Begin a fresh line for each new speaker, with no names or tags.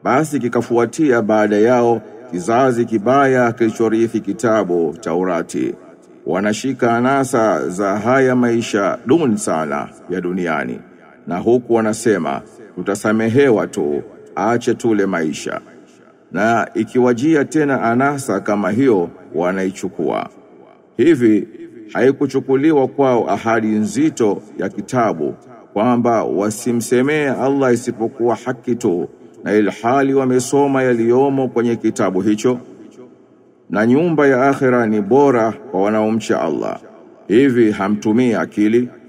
basi kikafuatia baada yao kizazi kibaya kilichorithi kitabu Taurati. Wanashika anasa za haya maisha duni sana ya duniani, na huku wanasema tutasamehewa tu, ache tule maisha. Na ikiwajia tena anasa kama hiyo wanaichukua. Hivi haikuchukuliwa kwao ahadi nzito ya kitabu kwamba wasimsemee Allah isipokuwa haki tu, na ilhali wamesoma yaliyomo kwenye kitabu hicho? Na nyumba ya akhera ni bora kwa wanaomcha Allah. Hivi hamtumii akili?